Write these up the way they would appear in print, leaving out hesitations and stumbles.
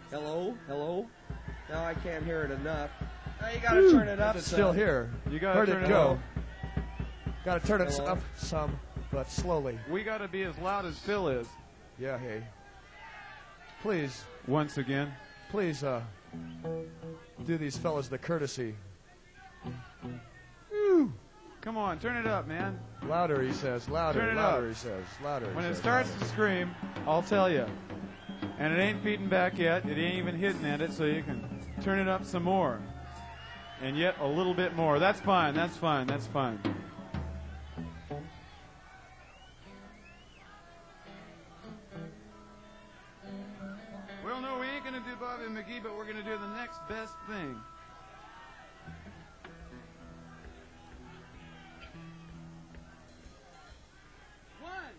Hello? Hello? No, I can't hear it enough. Now you gotta turn it up. It's still here. You gotta Heard turn it it go. up. Gotta turn it Hello? up some, but slowly. We gotta be as loud as Phil is. Yeah, hey. Please, Once again. please, do these fellas the courtesy. Come on, turn it up, man. Louder, he says. Louder, Turn it louder, up. he says. Louder. he When it says, starts louder. to scream, I'll tell you. And it ain't feeding back yet. It ain't even hitting at it, so you can turn it up some more. And yet a little bit more. That's fine, that's fine, that's fine. Well, no, we ain't going to do Bobby McGee, but we're going to do the next best thing. One,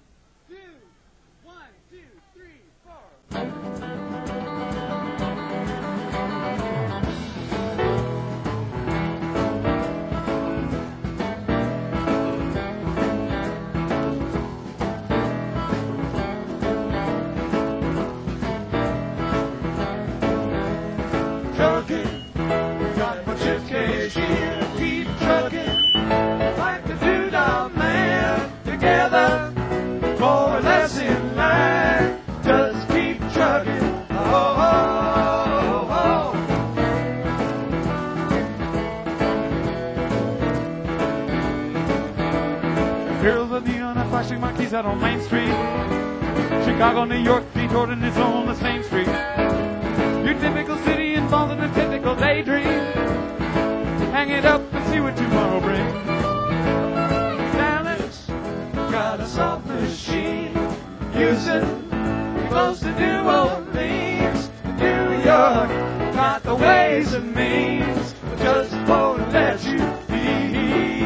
two, three, four. Trucking, got my suitcase here, keep trucking, like the two-dog man, together, more or less in line, just keep trucking, oh, oh, oh, oh. Girls of the I'm flashing my keys out on Main Street, Chicago, New York, Detroit, and it's all on the same street. Your typical city involved in a typical daydream. Hang it up and see what tomorrow brings. Dallas got a soft machine. Houston close to New Orleans. New York got the ways and means. Just won't let you be.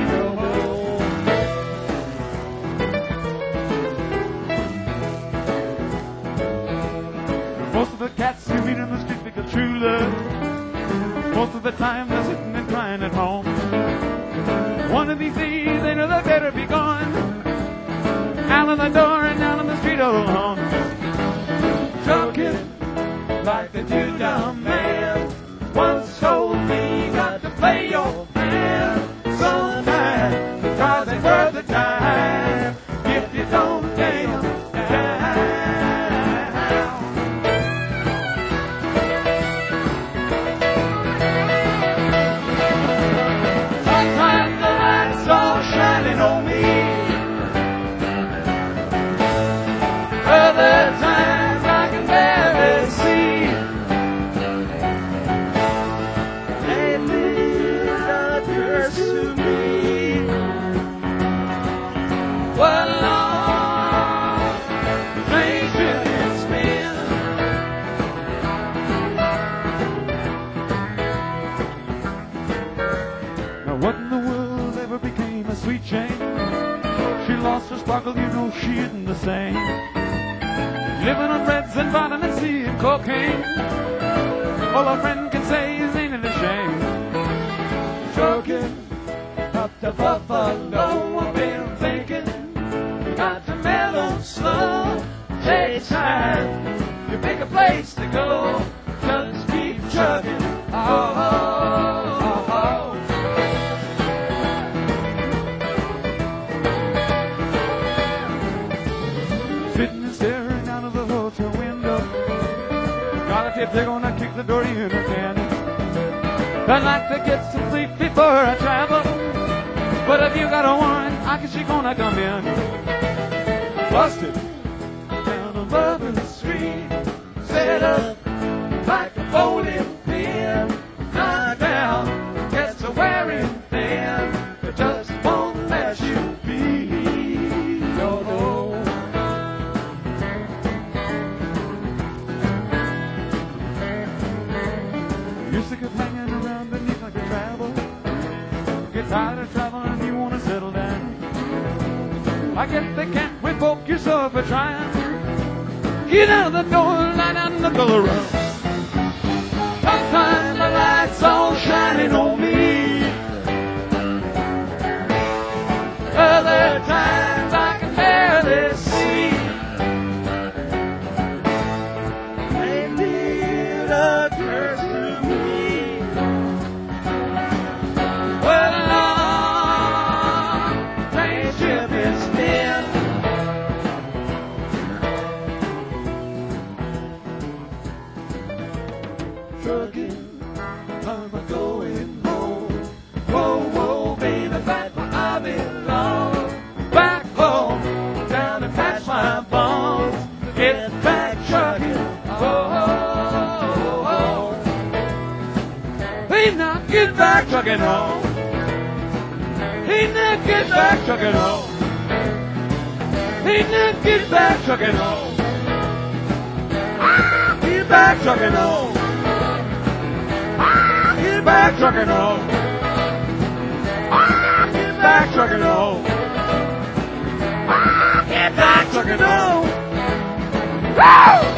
Most of the cats you meet in the street think of true love. Most of the time they're sitting and crying at home. One of these days they know they better be gone. Out of the door and down on the street all alone. Trucking like the two-down man once told me you got to play your man. Sometimes the cars ain't worth the time if you don't damn down. Sometimes the lights are shining on me. Other times I can barely see. Lately it occurs to me what a long strange trip it's been. Now what in the world ever became a sweet Jane? She lost her sparkle, you know she isn't the same. Living on reds and vitamin C and cocaine. All a friend can say is ain't it a shame? Trucking up to Buffalo, I've been thinking, got to mellow slow. Takes time, you pick a place to go, just keep trucking. Oh, oh, oh, oh. Sitting and staring out of the hotel window. Got a tip, they're gonna kick the door in again. I'd like to get some sleep before I travel. But if you got a woman, I guess she gonna come in. Busted down on Bourbon Street. Set up like a bowling pin. Knocked down, gets a wearing thin. It just won't let you be. No, no. You're sick of hanging around beneath like a travel. Get tired of traveling, you wanna settle down. I guess they can't revoke you so for trying. Get out of the door, lie down in the color room. Sometimes the lights all shining on me. Other times I can barely see. Lately Hey, now get back trucking home. Hey, now get back trucking home. Hey, now get back trucking home. Get back trucking home. Get back trucking home. Get back trucking home. Get back trucking home. Woo!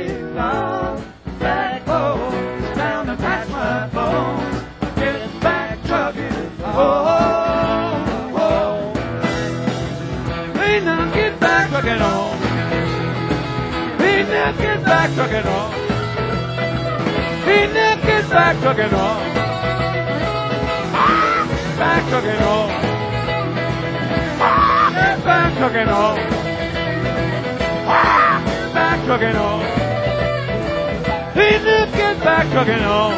headed down, back home, down to patch my bones, get back trucking, oh. Hey, now get back trucking on. Hey, now get back trucking on. Hey, now get back trucking on. Back trucking on. Get back trucking on. Back trucking on. Hey, now get back trucking on.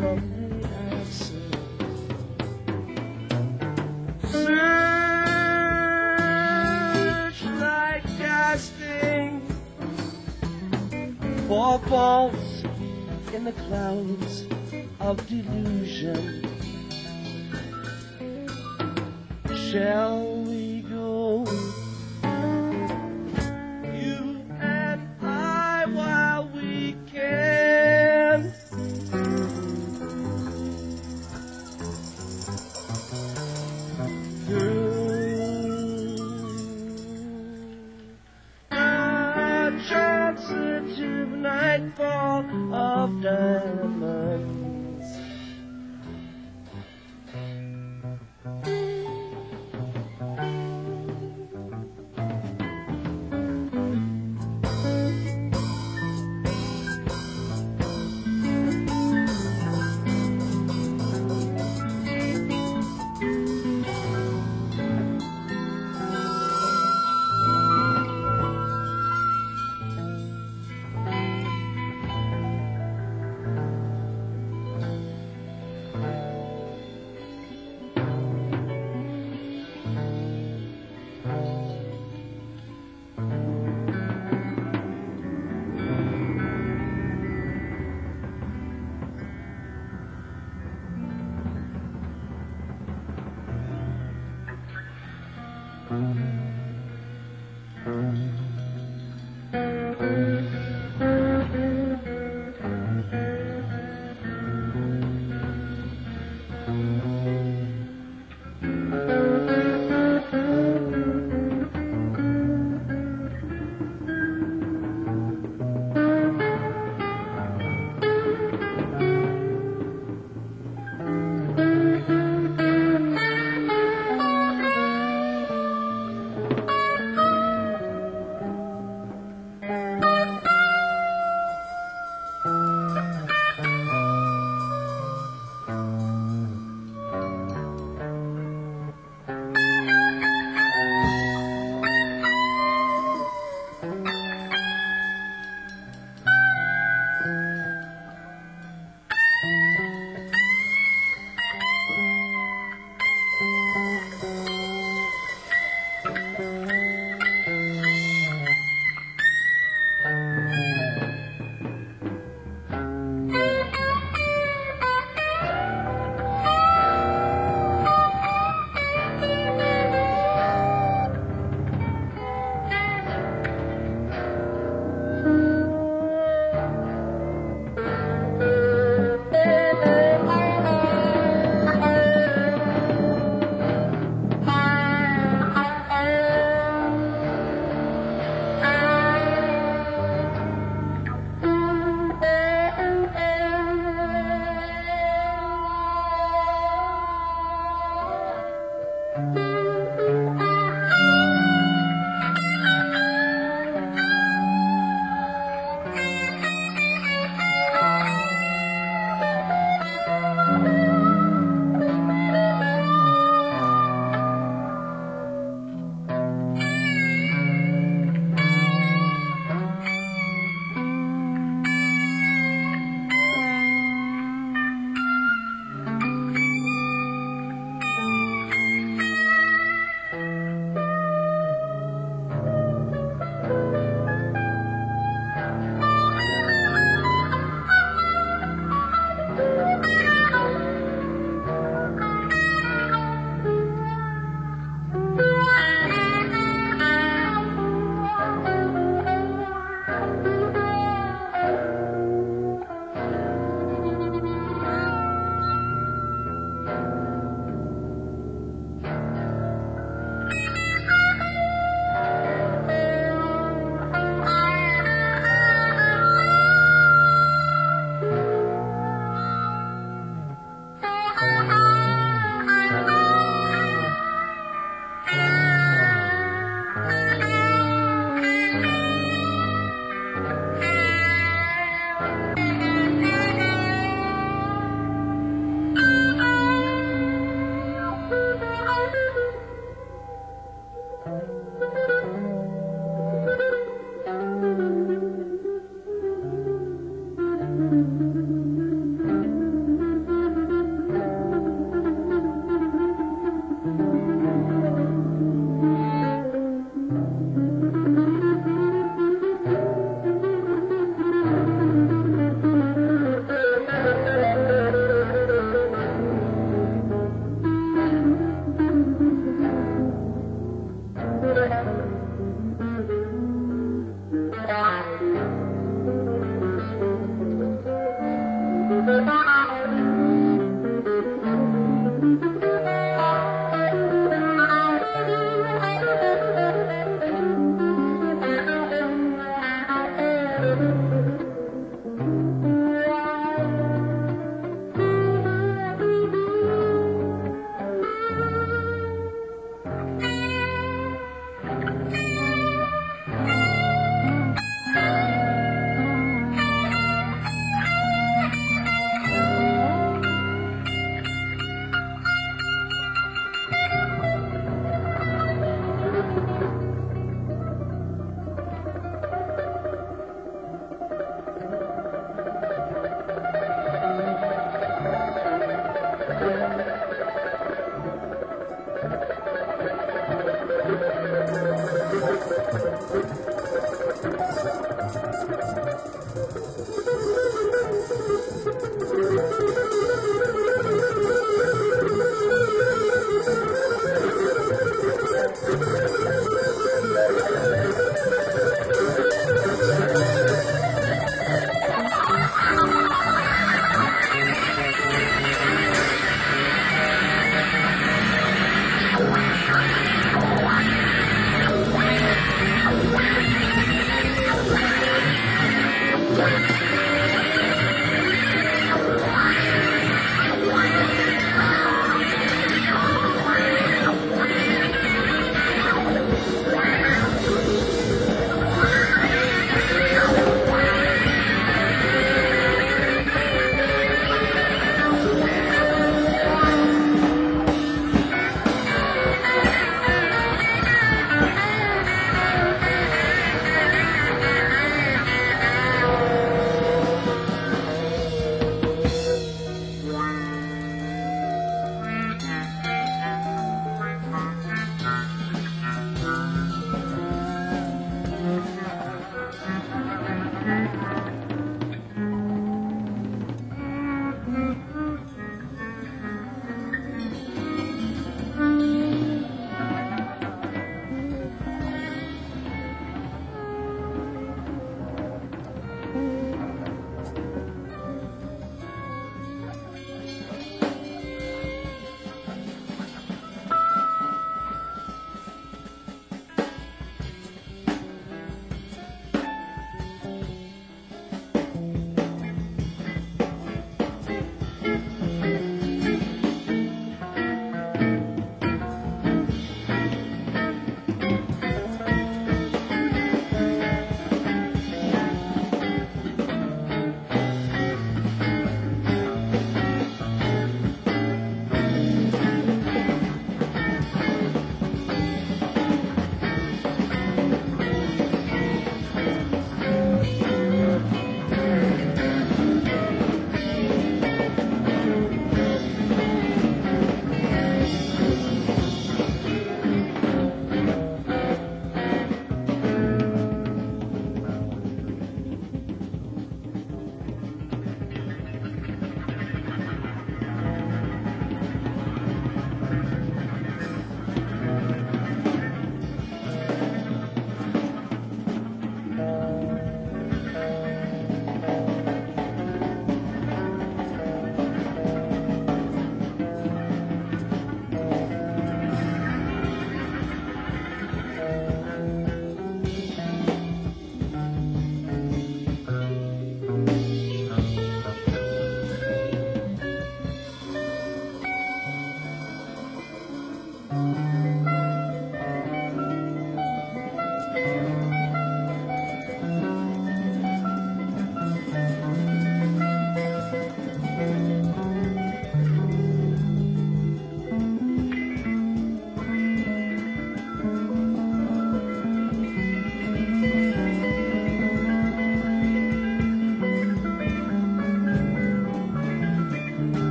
from the answer. Searchlight casting for balls in the clouds of delusion. Shall we go, you and I, while we can? Through the transitive nightfall of diamonds.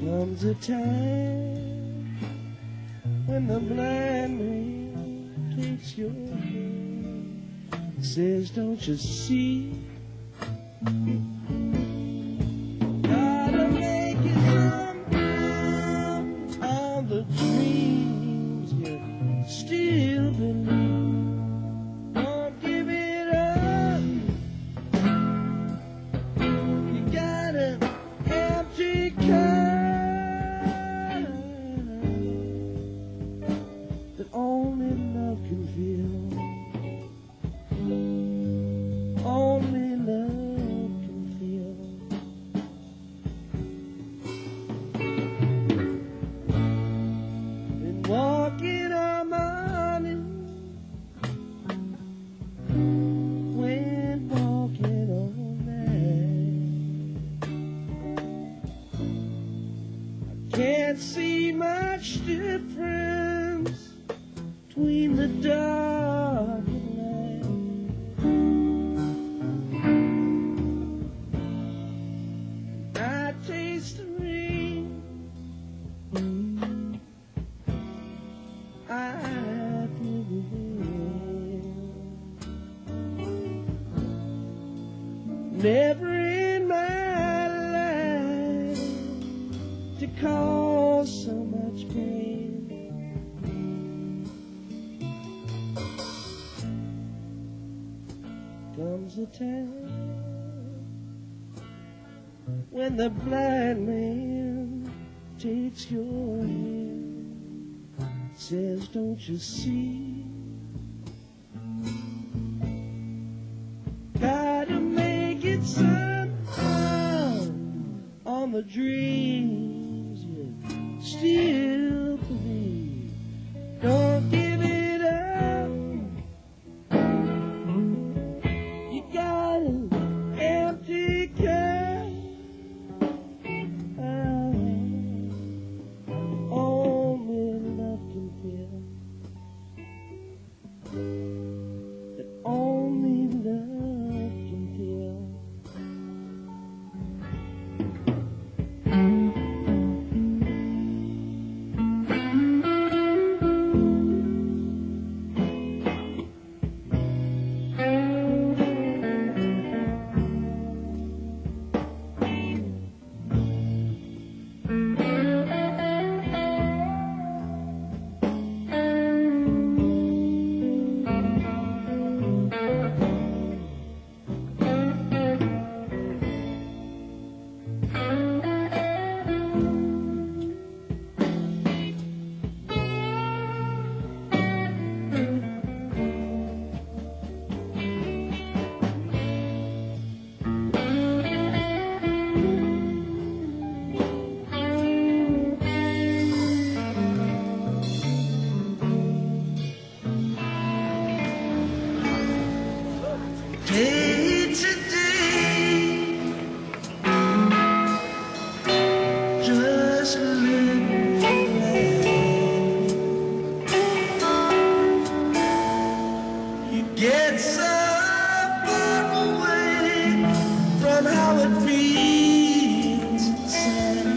Comes a time when the blind man takes your hand, says, don't you see? Gotta make it somehow. All the dreams you still believe. Don't give it up. You got an empty cup that only love can fill. Only love can fill. Been walking on money, went walking all night. I can't see much difference between the dark and light. I taste the rain, I feel the wind. Never in my life to cause so much pain. Comes a time when the blind man takes your hand, says, don't you see? Gotta make it somehow on the dreams you still believe. Don't give it up. You got an empty cup. Only love can fill. That only love can fill. Day to day, just living life. You get so far away from how it feels inside.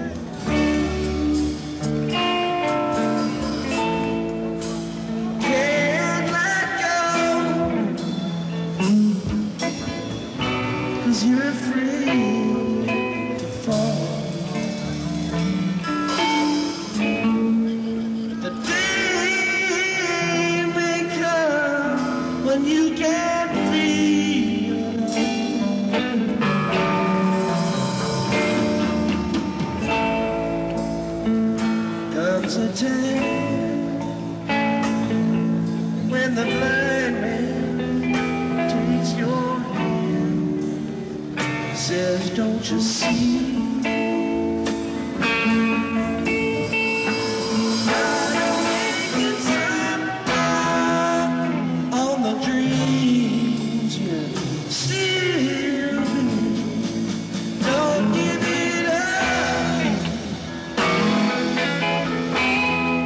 Can't let go. 'Cause you're afraid to fall. The day may come when you can't feel it. Comes a time when the blind man takes your hand, says, don't you see? Gotta make it somehow on the dreams you still believe. Don't give it up.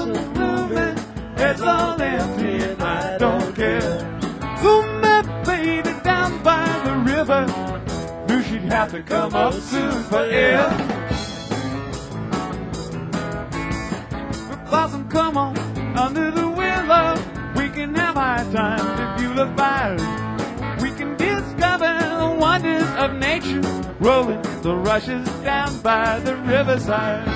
of blooming, it's all empty and I don't care. Who met baby down by the river, knew she'd have to come up soon for air. Blossom, come on, under the willow, we can have high times if you look by. We can discover the wonders of nature, rolling the rushes down by the riverside.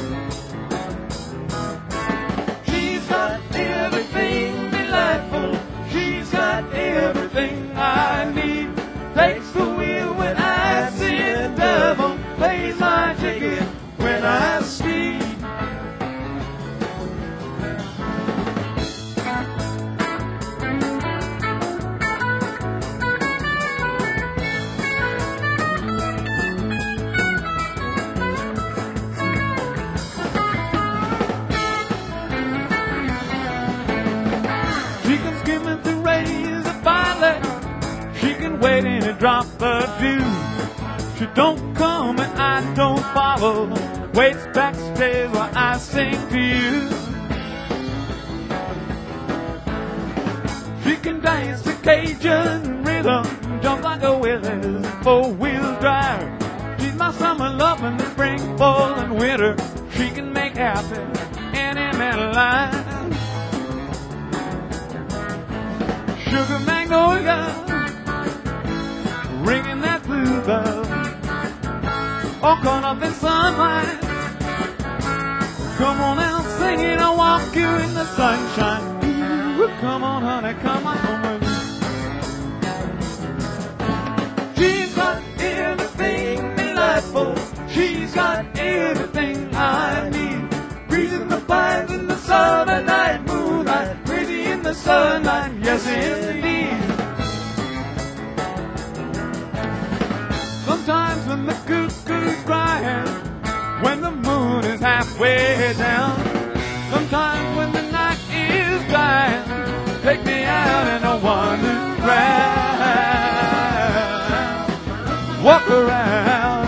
She's got everything delightful, she's got everything I need. Takes the wheel when I see it double, plays my ticket when I speed. Wait in a drop of dew. She don't come and I don't follow, waits backstage while I sing to you. She can dance to Cajun rhythm, jump like a Willys four-wheel drive. She's my summer love in the spring, fall and winter. She can make happy any man alive. Sugar magnolia, ringing that bluebell, all caught up in sunlight. Come on out singing, I'll walk you in the sunshine. Ooh, come on honey, come on home with me. She's got everything delightful, she's got everything I need. Breezing the pines in the summer night, moonlight, crazy in the sunlight, yes indeed. Sometimes when the cuckoo's crying, when the moon is halfway down, sometimes when the night is dying, take me out in a wandering ground, walk around.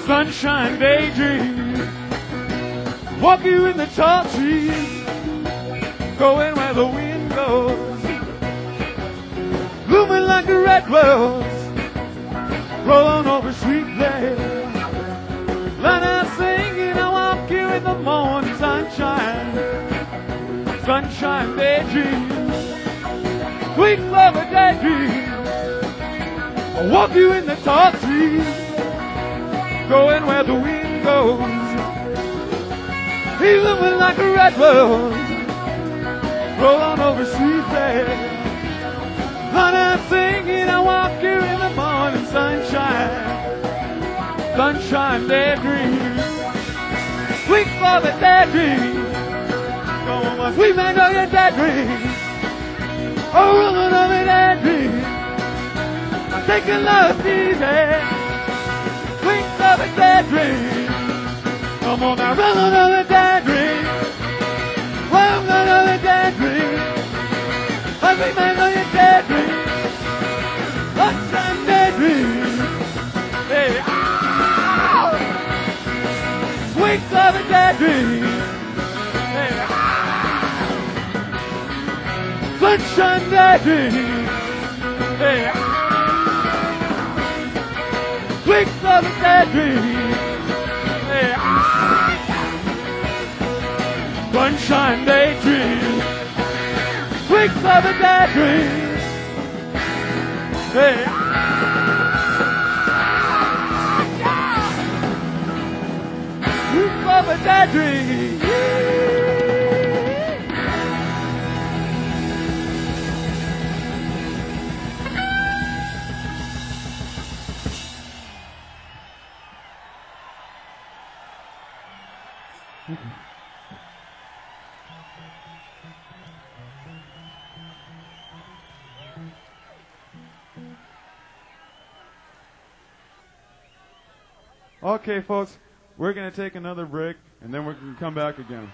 sunshine daydream. Walk you in the tall trees, going where the wind goes, blooming like a red rose, rolling over sweetly. Let us sing and I walk you in the morning sunshine, sunshine daydream, sweet love a daydream. I walk you in the tall trees, going where the wind goes, he's living like a red rose, roll on over sweetly. When I'm singing, I walk you in the morning sunshine, sunshine daydream, sweet for the daydream. Come on, my sweet magnolia daydream, oh, rolling on the daydream. I'm taking love easy, sweet for the daydream. Come on now, run another daydream. Run another daydream. I remember your daydream. Sunshine daydream. Hey, ah! Sweet of a daydream. Hey, ah! Sunshine daydream. Hey, ah! Sweet of a daydream. Hey, ah! Sunshine daydream, sweet of a daydream. Hey, sweet of a daydream. Okay, folks, we're going to take another break, and then we're going to come back again.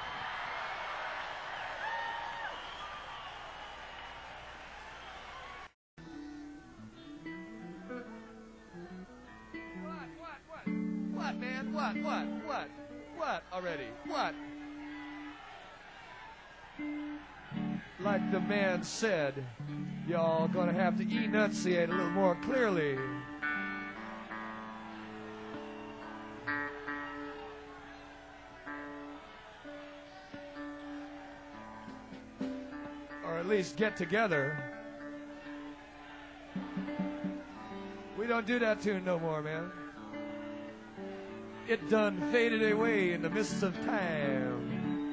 What, man? What already? What? Like the man said, y'all gonna have to enunciate a little more clearly. Or at least get together. We don't do that tune no more, man. It done faded away in the mists of time.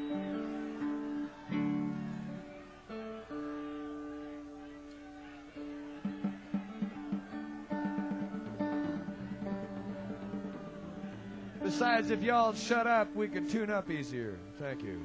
Besides, if y'all shut up, we can tune up easier. Thank you.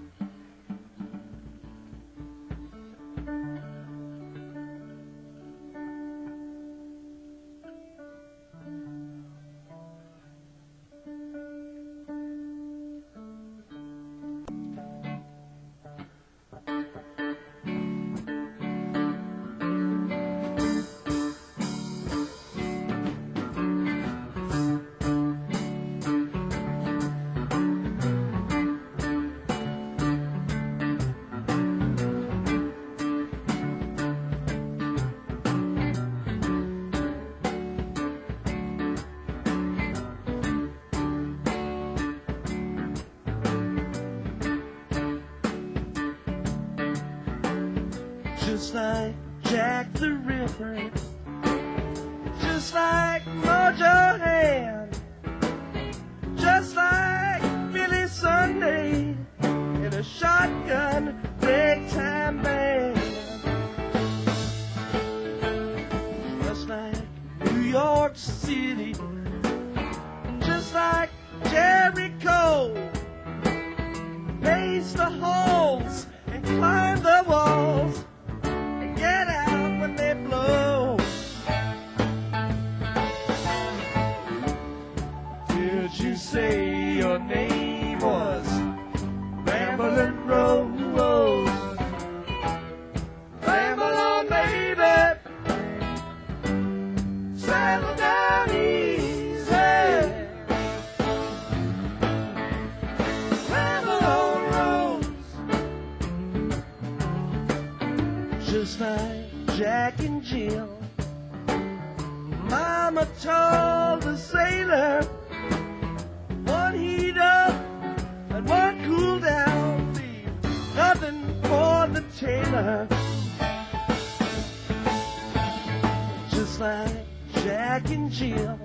Just like Jack the Ripper, just like Mojo Hand, just like Billy Sunday in a shotgun ragtime band, just like New York City, just like Jericho, lace the holes and climb the walls. Get out when they blow. Did you say your name was Ramblin' Rose? Ramble on, baby. Settle down easy. Jack and Jill. Mama told the sailor, one heat up and one cool down, leave nothing for the tailor. Just like Jack and Jill,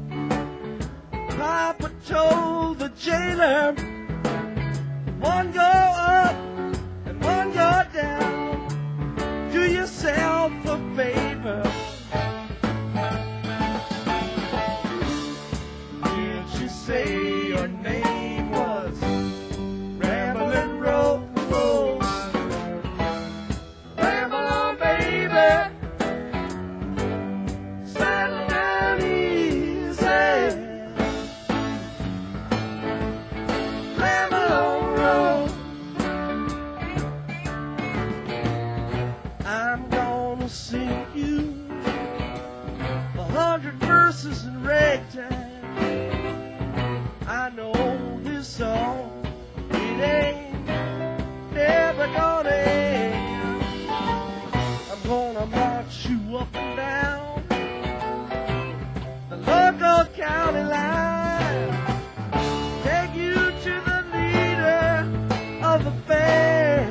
Papa told the jailer, one go up and one go down, do yourself a favor. Did you say your name was Ramblin' Rose? Ramble on, baby, settle down easy. Ramble on, Rose. I'm gonna sing you 100 verses in ragtime. I know this song, it ain't never gonna end. I'm gonna march you up and down the local county line, take you to the leader of the band.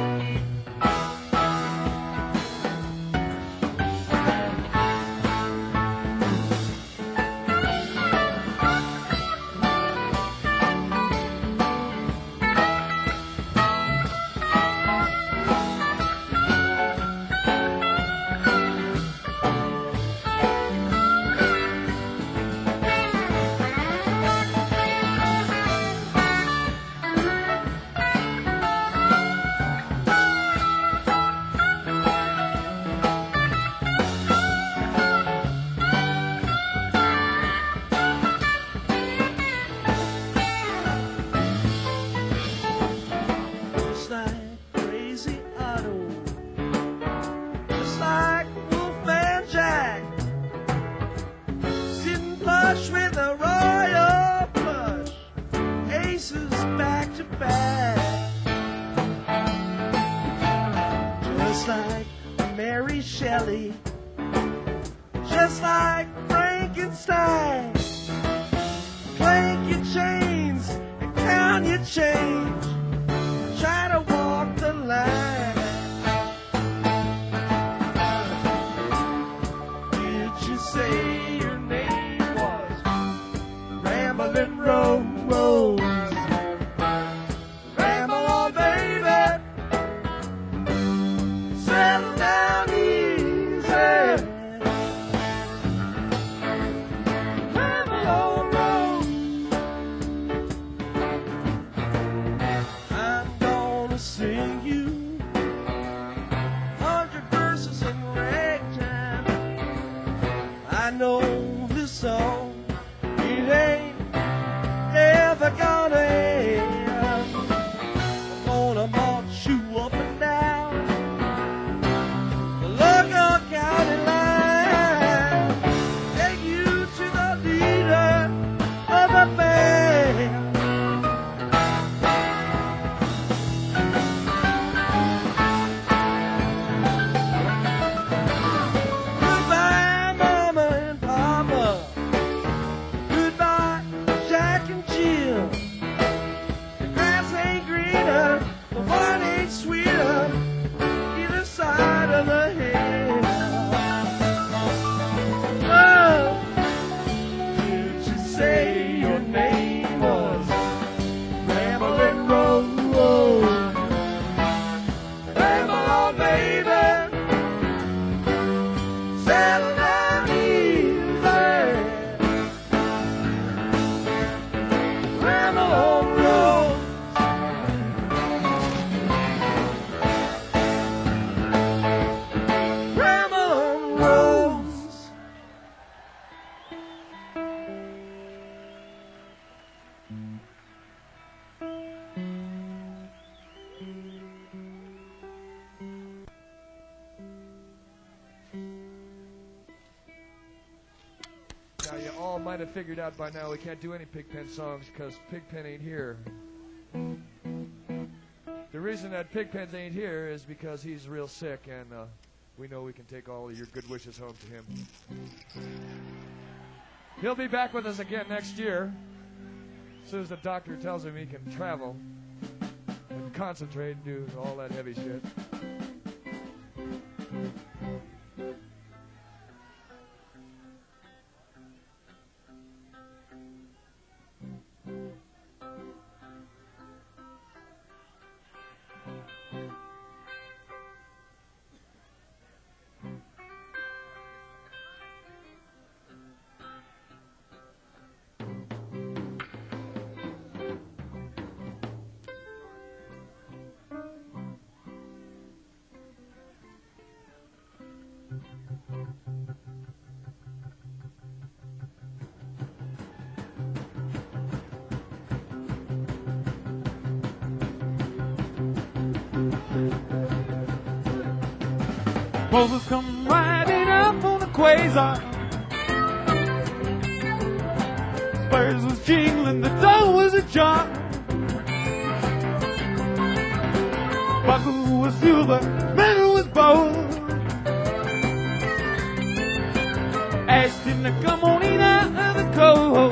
Just like Crazy Otto, just like Wolfman Jack, sitting flush with a royal flush, aces back to back. Just like Mary Shelley, just like Frankenstein, clank your chains and count your change, try to walk the line. Did you say your name was Ramblin' Rose? Ramble on, baby, settle down easy. Ramble on, Rose. I'm gonna sing you 100 verses in ragtime. I know this song, it ain't never gonna end. I'm gonna march you up and down the local county line, take you to the leader of the band. Goodbye, Mama and Papa. Goodbye, Jack and Jill. The grass ain't greener, the wine ain't sweeter, either side of the hill. Oh, did you say your name was Ramblin' Rose? Ramble on, baby, settle down easy. Ramble on, Rose. Ramble on, Rose. Now, you all might have figured out by now we can't do any Pigpen songs because Pigpen ain't here. The reason that Pigpen ain't here is because he's real sick, and we know we can take all of your good wishes home to him. He'll be back with us again next year, as soon as the doctor tells him he can travel and concentrate and do all that heavy shit. Moses come riding up on a quasar. Spurs was jingling, the door was ajar. Buckle was silver, metal was gold. Asked him to come on in out of the cold.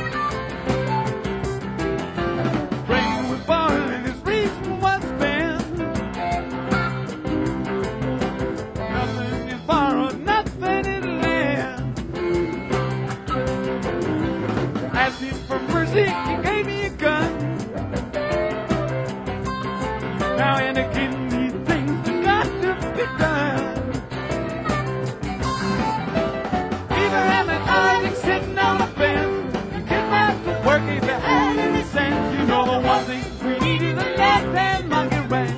Rain was falling, his reason was spent. Nothing is borrowed, nothing is lent. Asked him for mercy, he gave me a gun. Now and again these things have got to be done. Abraham and Isaac sitting on a fence. You get back to work if you had any sense. You know the one thing we need is a left-hand monkey wrench.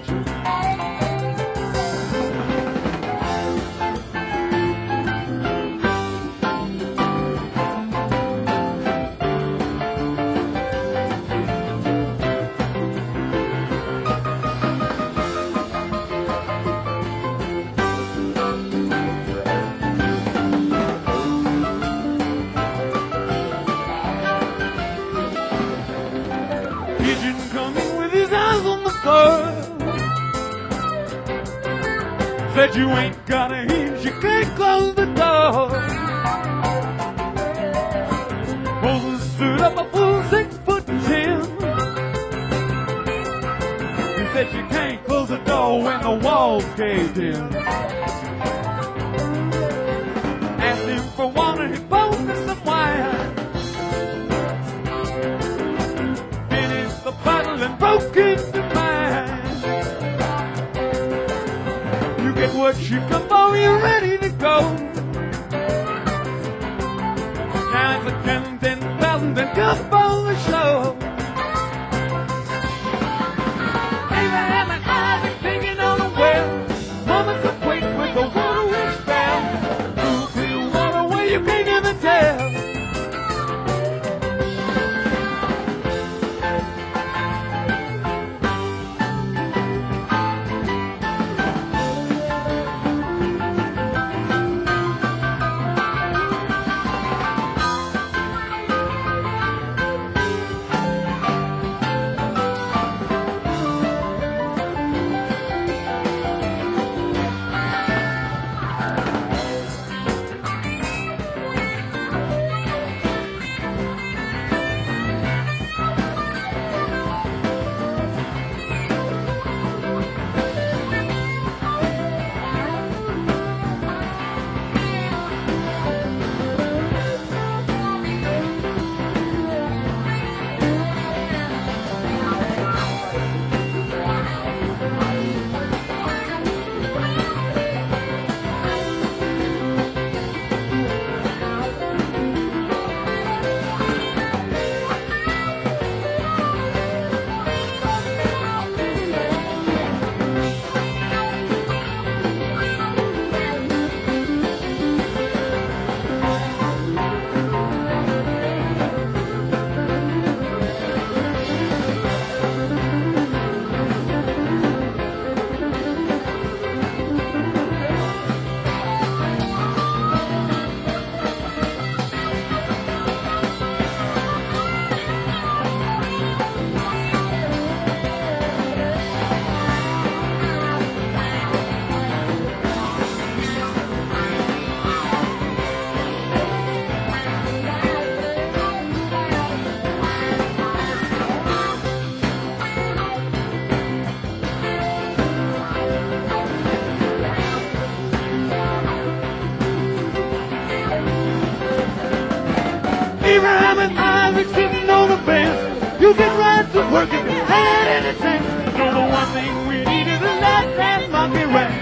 Pigeon coming with his eyes on the floor. Said you ain't got a hinge, you can't close the door. Moses stood up a full 6'10". He said you can't close the door when the walls caved in. Asked him for water, he poured me some wine. Finished the bottle and broke into mine. You get what you come for, you're ready to go. Now it's a 10,000 and come for the show. Abraham and Isaac digging on a well. Mama's a quake with the water which fell. Cool, clear water where you can't even tell. Abraham and Isaac sitting on a bench. You get right to work if you had any sense. You know the one thing we need is a lifetime monkey ranch.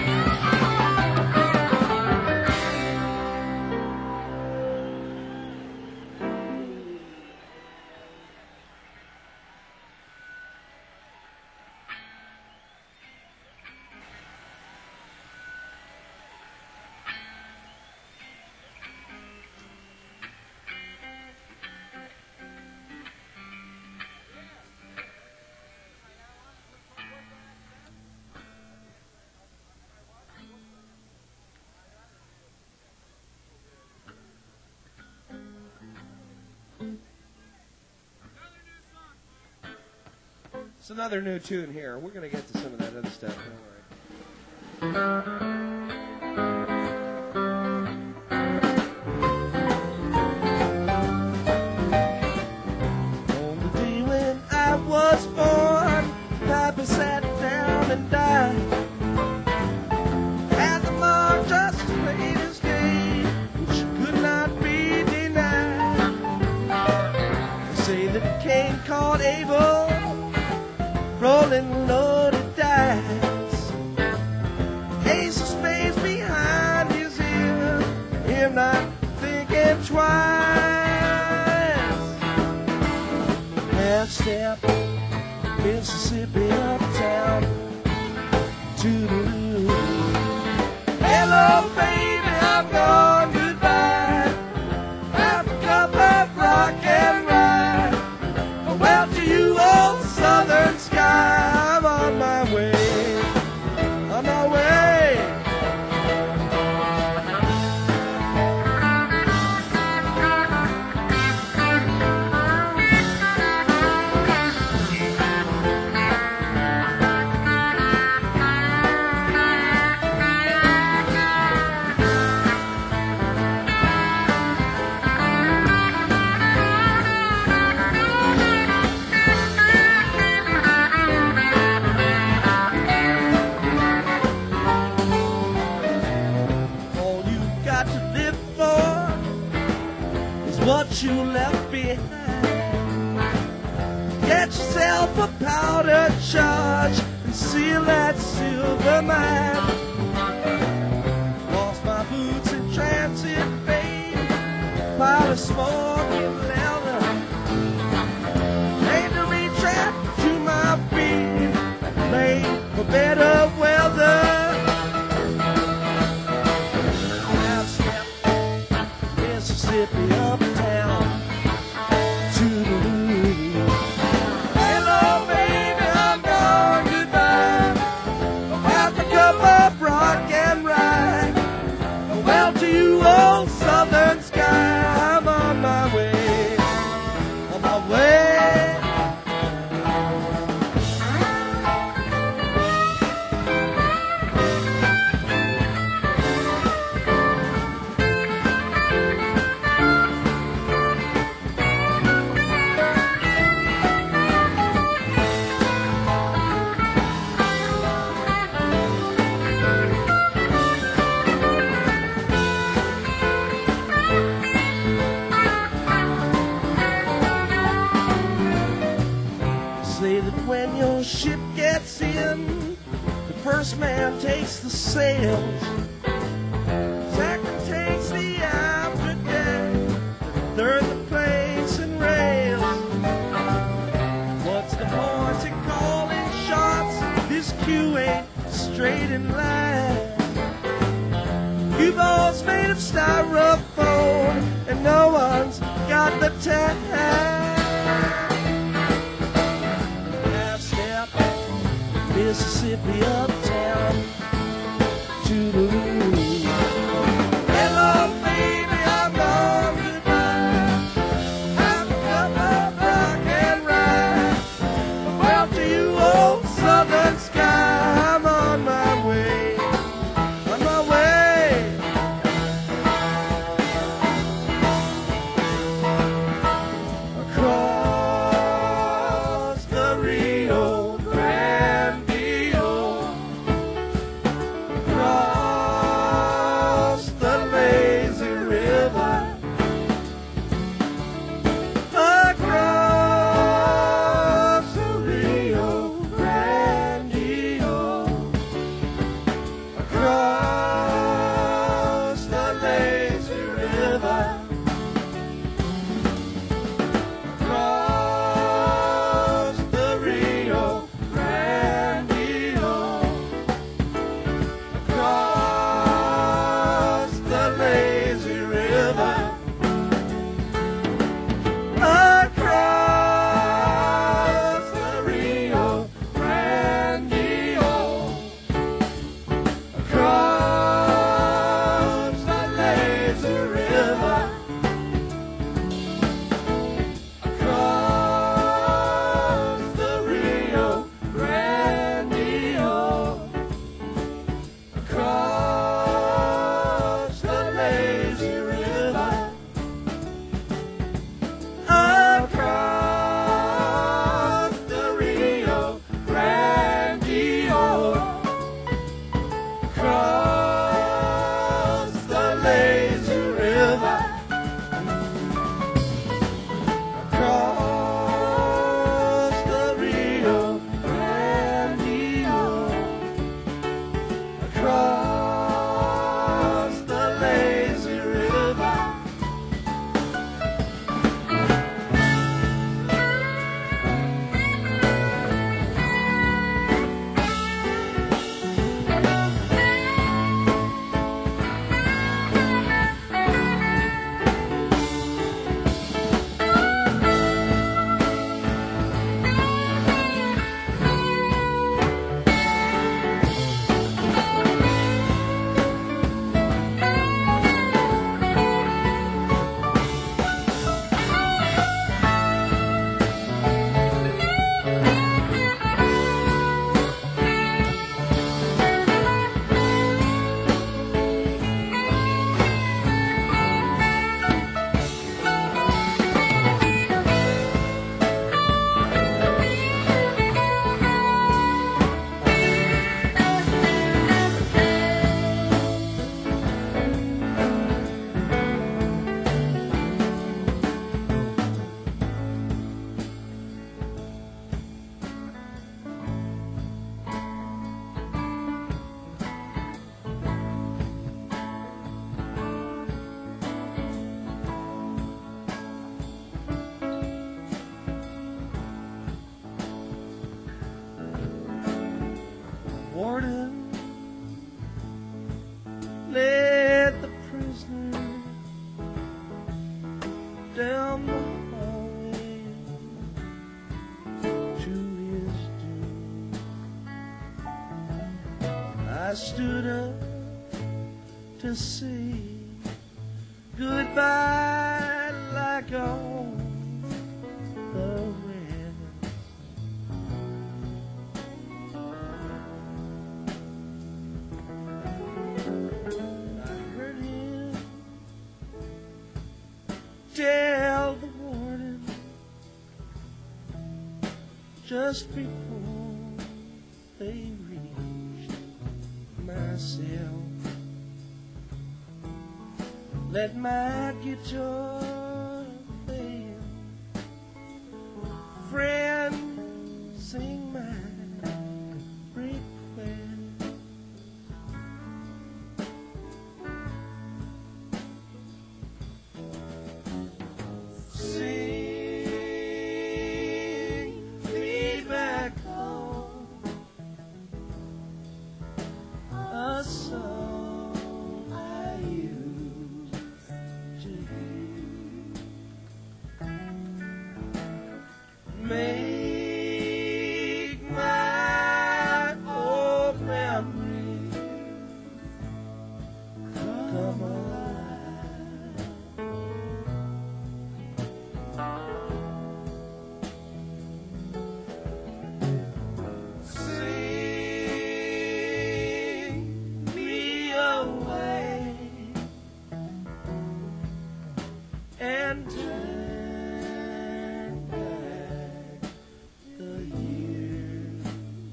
It's another new tune here. We're going to get to some of that other stuff. Don't worry. On the day when I was born, Papa sat down and died. And the mom just played his game, which could not be denied. They say that Cain called Abel, rolling loaded dice. Ace of spades behind his ear, him not thinking twice. Half step, Mississippi uptown, toodaloo. Hello baby, I'm gone, goodbye. Have a cup of rock and rye. Well, to you old southern sky, I'm on my way, on my way. What you left behind. Get yourself a powder charge and seal that silver mine. Lost my boots in transit, babe. Pile of smoking leather. Made the retract to my feet, made for better weather. Half step, Mississippi uptown, toodaloo. Hello baby, I'm gone, goodbye. Have a cup of rock and rye. Well, to you old southern sky, I'm on my way, on my way. Say that when your ship gets in, the first man takes the sails. Second takes the after deck, third the plates and rails. What's the point in calling shots? This queue ain't straight in line. U-boats made of styrofoam, and no one's got the time. Mississippi uptown, toodaloo. Hello baby, I'm gone, goodbye. Have a cup of rock and rye. Well, to you old southern sky, I'm on my way, on my way. Across the Rio Grande, to say goodbye like all the rest. I heard him tell the warden just before they reached my cell, let my guitar fail, friend, sing my request. Sing me back home a song I used to hear. Make my old memory come alive. Sing me away and turn back the years.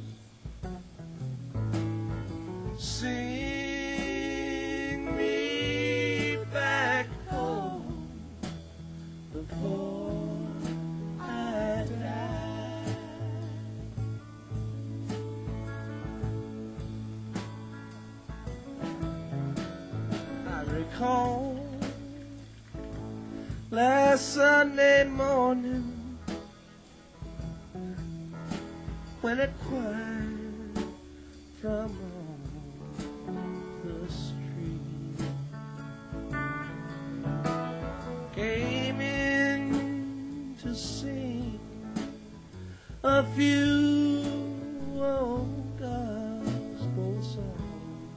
Sing me back home before I die. I recall last Sunday morning when it quiet from on the street came in to sing a few old gospel songs.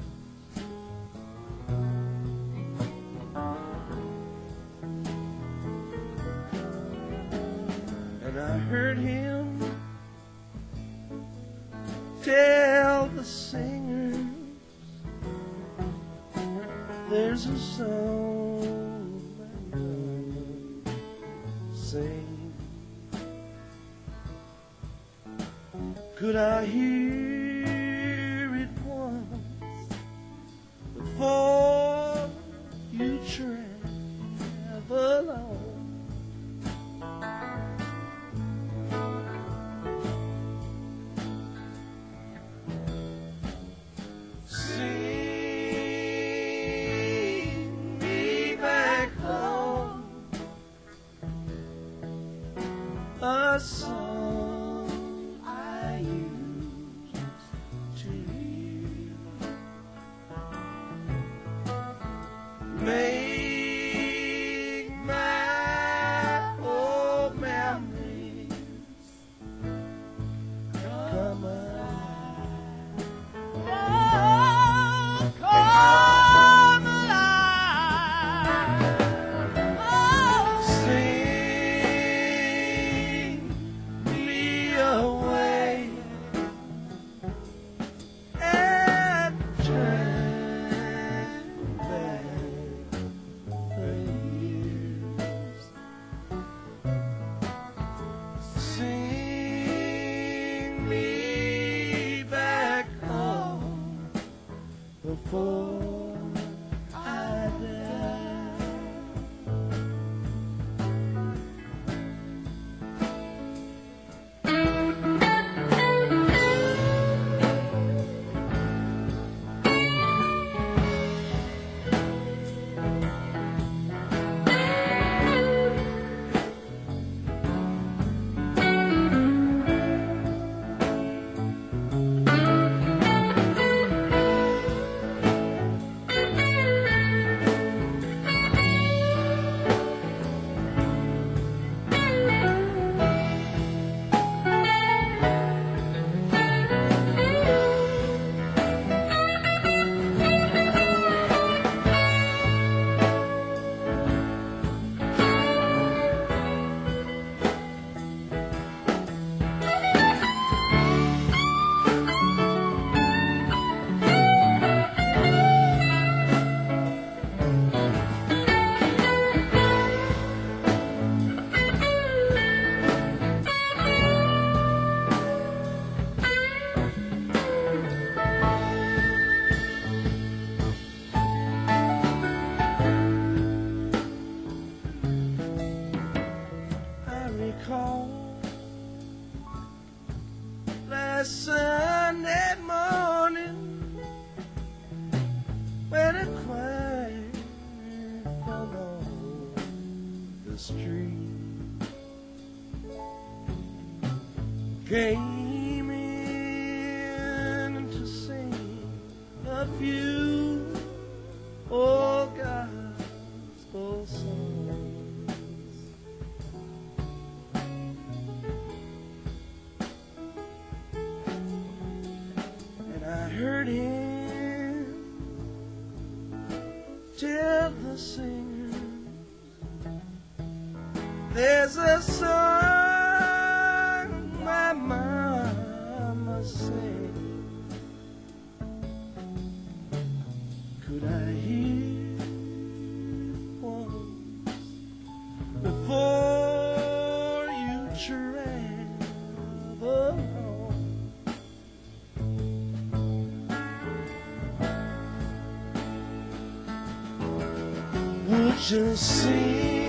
And I heard him tell the singers there's a song my mama sing. Could I hear it once before you travel on? Sing me back home a song I used to hear. the street. Came in to sing a few old gospel songs. And I heard him tell the singers there's a song my mama sang. Could I hear once before you travel home? Would you sing